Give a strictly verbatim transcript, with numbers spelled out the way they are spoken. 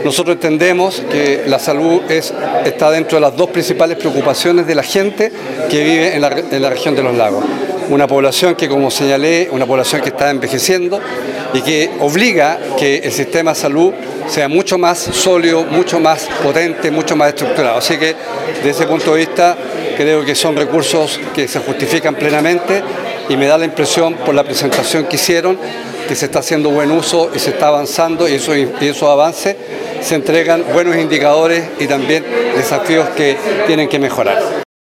Nosotros entendemos que la salud es, está dentro de las dos principales preocupaciones de la gente que vive en la, en la región de los lagos. Una población que, como señalé, una población que está envejeciendo y que obliga que el sistema de salud sea mucho más sólido, mucho más potente, mucho más estructurado. Así que, desde ese punto de vista, creo que son recursos que se justifican plenamente y me da la impresión, por la presentación que hicieron, que se está haciendo buen uso y se está avanzando, y esos, y esos avances se entregan buenos indicadores y también desafíos que tienen que mejorar.